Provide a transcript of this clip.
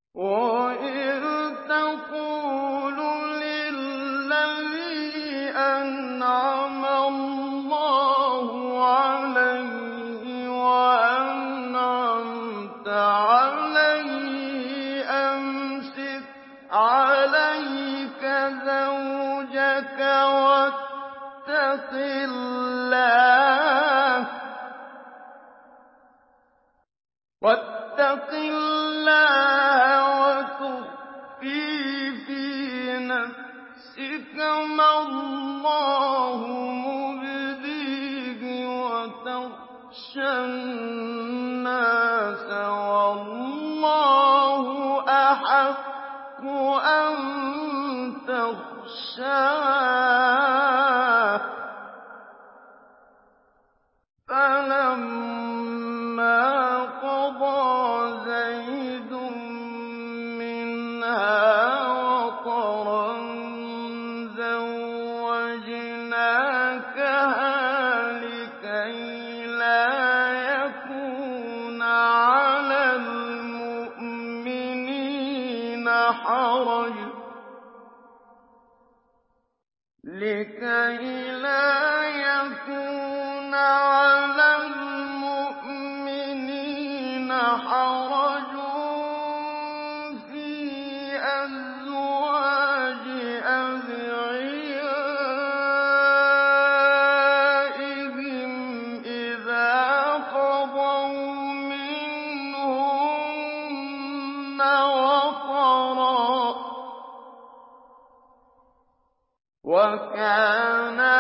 وَإِذْ تَقُولُ لِلَّذِي أَنْعَمَ اللَّهُ عَلَيْهِ وَأَنْعَمْتَ عَلَيْهِ أَمْسِكْ عَلَيْكَ زَوْجَكَ وَاتَّقِ اللَّهَ وَتُخْفِي فِي نَفْسِكَ مَا اللَّهُ مُبْدِيهِ وَتَخْشَى النَّاسَ وَاللَّهُ أَحَقُّ أَن تَخْشَاهُ ۖ فَلَمَّا قَضَىٰ زَيْدٌ مِّنْهَا وَطَرًا زَوَّجْنَاكَهَا لِكَيْ لَا يَكُونَ عَلَى الْمُؤْمِنِينَ حَرَجٌ فِي أَزْوَاجِ أَدْعِيَائِهِمْ إِذَا قَضَوْا مِنْهُنَّ وَطَرًا ۚ وَكَانَ